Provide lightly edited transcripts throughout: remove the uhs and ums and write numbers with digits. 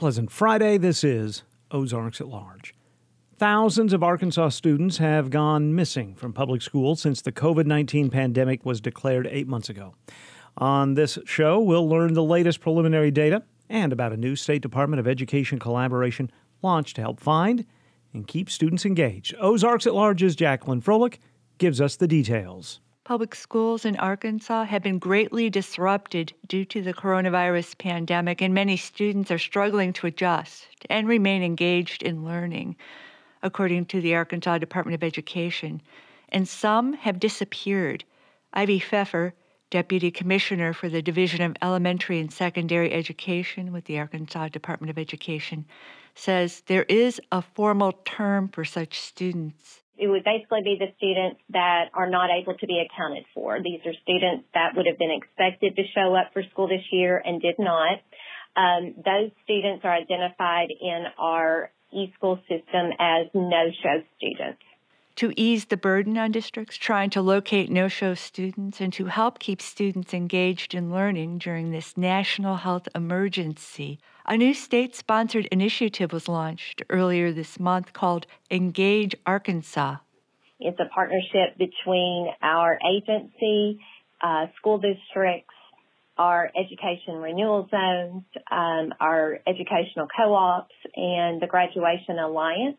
Pleasant Friday. This is Ozarks at Large. Thousands of Arkansas students have gone missing from public schools since the COVID-19 pandemic was declared 8 months ago. On this show, we'll learn the latest preliminary data and about a new State Department of Education collaboration launched to help find and keep students engaged. Ozarks at Large's Jacqueline Froelich gives us the details. Public schools in Arkansas have been greatly disrupted due to the coronavirus pandemic, and many students are struggling to adjust and remain engaged in learning, according to the Arkansas Department of Education. And some have disappeared. Ivy Pfeffer, Deputy Commissioner for the Division of Elementary and Secondary Education with the Arkansas Department of Education, says there is a formal term for such students. It would basically be the students that are not able to be accounted for. These are students that would have been expected to show up for school this year and did not. Those students are identified in our eSchool system as no-show students. To ease the burden on districts trying to locate no-show students and to help keep students engaged in learning during this national health emergency, a new state-sponsored initiative was launched earlier this month called Engage Arkansas. It's a partnership between our agency, school districts, our education renewal zones, our educational co-ops, and the Graduation Alliance.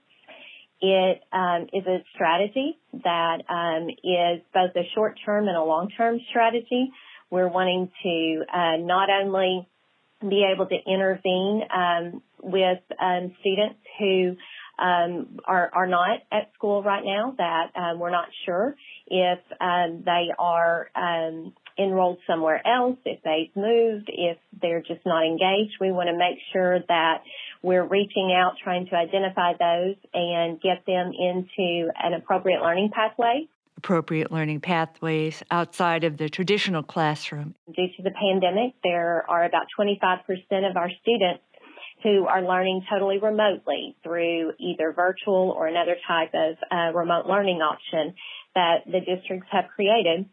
It is a strategy that is both a short-term and a long-term strategy. We're wanting to not only be able to intervene with students who are not at school right now, that we're not sure if they are enrolled somewhere else, if they've moved, if they're just not engaged. We want to make sure that we're reaching out, trying to identify those and get them into an appropriate learning pathway. Appropriate learning pathways outside of the traditional classroom. Due to the pandemic, there are about 25% of our students who are learning totally remotely through either virtual or another type of remote learning option that the districts have created.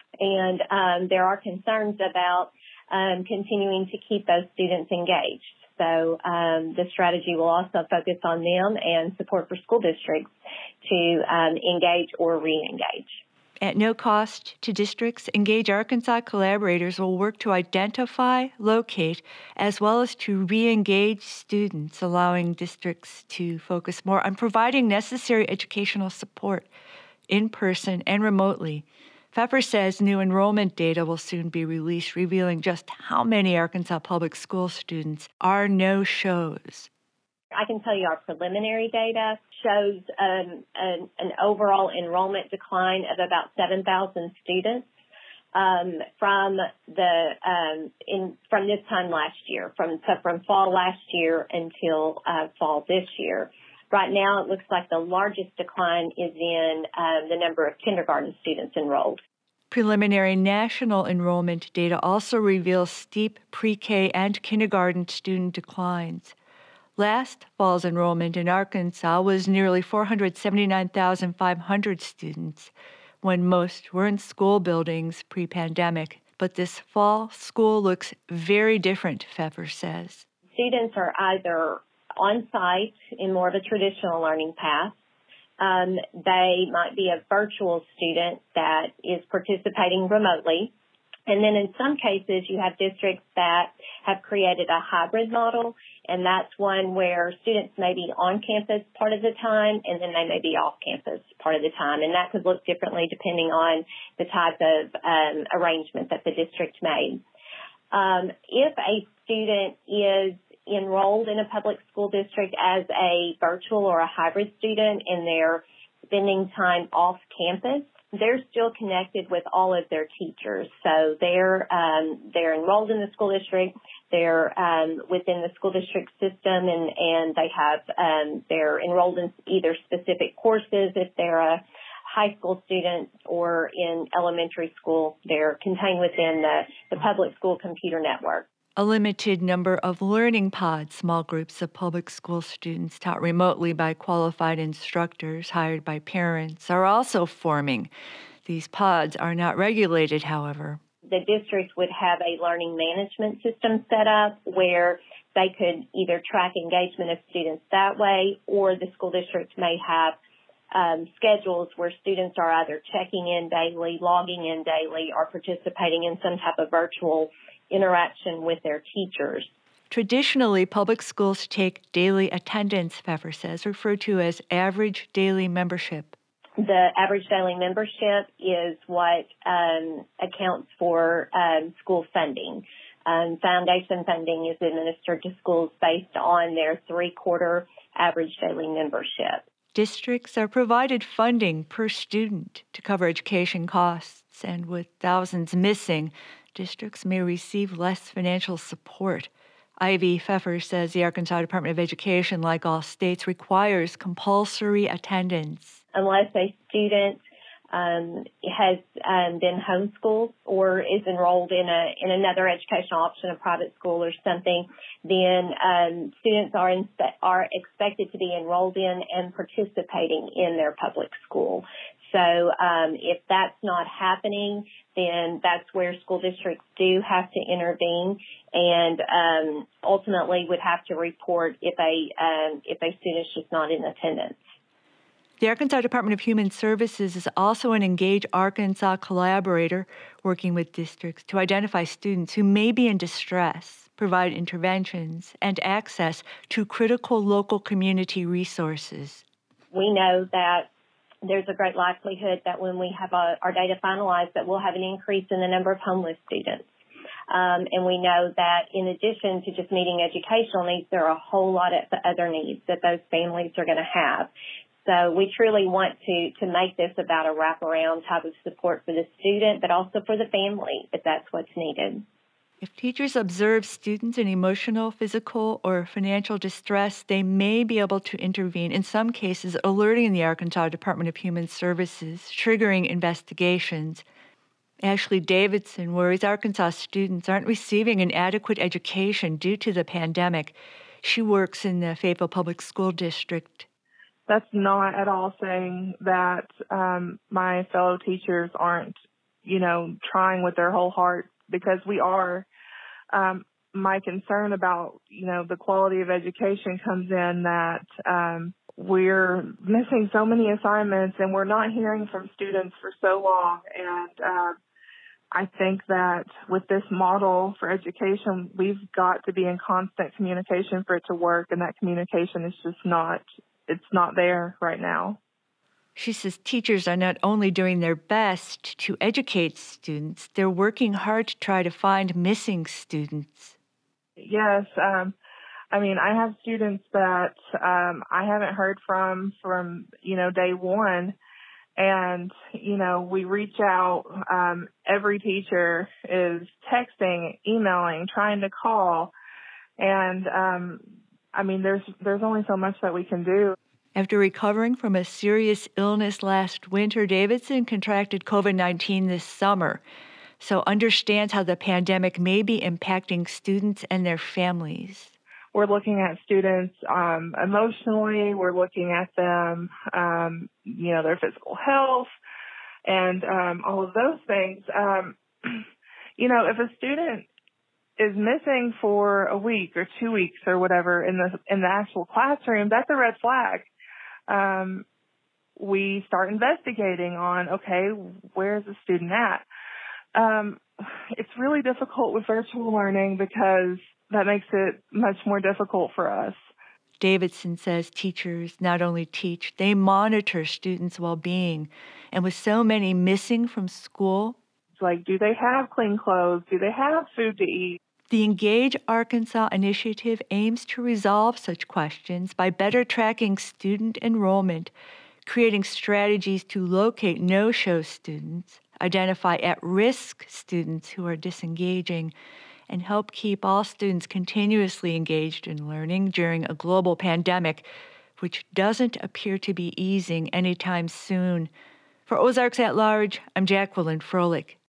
And there are concerns about continuing to keep those students engaged. So the strategy will also focus on them and support for school districts to engage or re-engage. At no cost to districts, Engage Arkansas collaborators will work to identify, locate, as well as to re-engage students, allowing districts to focus more on providing necessary educational support in person and remotely. Pfeffer says new enrollment data will soon be released, revealing just how many Arkansas public school students are no-shows. I can tell you our preliminary data shows an overall enrollment decline of about 7,000 students from this time last year, from fall last year until fall this year. Right now, it looks like the largest decline is in the number of kindergarten students enrolled. Preliminary national enrollment data also reveals steep pre-K and kindergarten student declines. Last fall's enrollment in Arkansas was nearly 479,500 students, when most were in school buildings pre-pandemic. But this fall, school looks very different, Pfeffer says. Students are either on-site in more of a traditional learning path. They might be a virtual student that is participating remotely. And then in some cases, you have districts that have created a hybrid model, and that's one where students may be on campus part of the time, and then they may be off campus part of the time. And that could look differently depending on the type of arrangement that the district made. If a student is enrolled in a public school district as a virtual or a hybrid student and they're spending time off campus, they're still connected with all of their teachers. So they're enrolled in the school district, they're within the school district system, and they have they're enrolled in either specific courses if they're a high school student, or in elementary school, they're contained within the public school computer network. A limited number of learning pods, small groups of public school students taught remotely by qualified instructors hired by parents, are also forming. These pods are not regulated, however. The district would have a learning management system set up where they could either track engagement of students that way, or the school district may have schedules where students are either checking in daily, logging in daily, or participating in some type of virtual interaction with their teachers. Traditionally, public schools take daily attendance, Pfeffer says, referred to as average daily membership. The average daily membership is what accounts for school funding. Foundation funding is administered to schools based on their 3-quarter average daily membership. Districts are provided funding per student to cover education costs, and with thousands missing, districts may receive less financial support. Ivy Pfeffer says the Arkansas Department of Education, like all states, requires compulsory attendance. Unless a student has been homeschooled or is enrolled in another educational option, a private school or something, then students are expected to be enrolled in and participating in their public school. So if that's not happening, then that's where school districts do have to intervene and ultimately would have to report if a student is just not in attendance. The Arkansas Department of Human Services is also an Engage Arkansas collaborator working with districts to identify students who may be in distress, provide interventions, and access to critical local community resources. We know that there's a great likelihood that when we have our data finalized that we'll have an increase in the number of homeless students. And we know that in addition to just meeting educational needs, there are a whole lot of other needs that those families are going to have. So we truly want to make this about a wraparound type of support for the student, but also for the family, if that's what's needed. If teachers observe students in emotional, physical, or financial distress, they may be able to intervene, in some cases alerting the Arkansas Department of Human Services, triggering investigations. Ashley Davidson worries Arkansas students aren't receiving an adequate education due to the pandemic. She works in the Fayetteville Public School District. That's not at all saying that my fellow teachers aren't, trying with their whole heart, because we are. My concern about, the quality of education comes in that we're missing so many assignments and we're not hearing from students for so long. And I think that with this model for education, we've got to be in constant communication for it to work, and that communication is just not there right now. She says teachers are not only doing their best to educate students, they're working hard to try to find missing students. Yes. I have students that I haven't heard from day one. And, we reach out. Every teacher is texting, emailing, trying to call. And, there's only so much that we can do. After recovering from a serious illness last winter, Davidson contracted COVID-19 this summer, so understands how the pandemic may be impacting students and their families. We're looking at students emotionally. We're looking at them, their physical health and all of those things. If a student is missing for a week or 2 weeks or whatever in the actual classroom, that's a red flag. We start investigating on, okay, where's the student at? It's really difficult with virtual learning because that makes it much more difficult for us. Davidson says teachers not only teach, they monitor students' well-being. And with so many missing from school, like, do they have clean clothes? Do they have food to eat? The Engage Arkansas initiative aims to resolve such questions by better tracking student enrollment, creating strategies to locate no-show students, identify at-risk students who are disengaging, and help keep all students continuously engaged in learning during a global pandemic, which doesn't appear to be easing anytime soon. For Ozarks at Large, I'm Jacqueline Froelich.